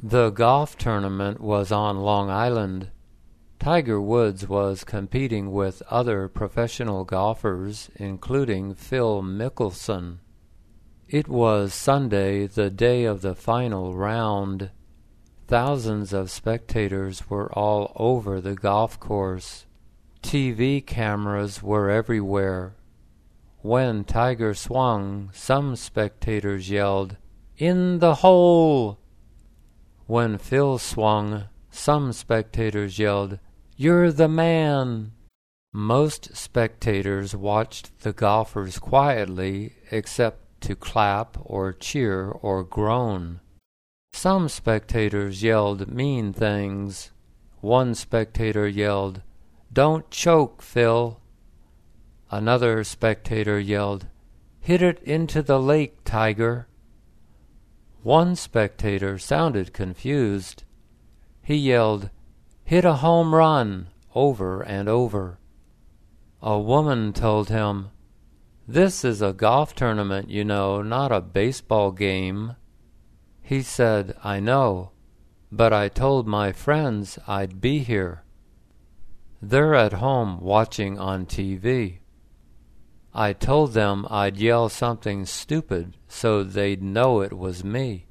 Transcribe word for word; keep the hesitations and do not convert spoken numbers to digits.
The golf tournament was on Long Island. Tiger Woods was competing with other professional golfers, including Phil Mickelson. It was Sunday, the day of the final round. Thousands of spectators were all over the golf course. T V cameras were everywhere. When Tiger swung, some spectators yelled, "In the hole!" When Phil swung, some spectators yelled, "You're the man!" Most spectators watched the golfers quietly, except to clap or cheer or groan. Some spectators yelled mean things. One spectator yelled, "Don't choke, Phil." Another spectator yelled, "Hit it into the lake, Tiger." One spectator sounded confused. He yelled, "Hit a home run," over and over. A woman told him, "This is a golf tournament, you know, not a baseball game." He said, "I know, but I told my friends I'd be here. They're at home watching on T V. I told them I'd yell something stupid so they'd know it was me."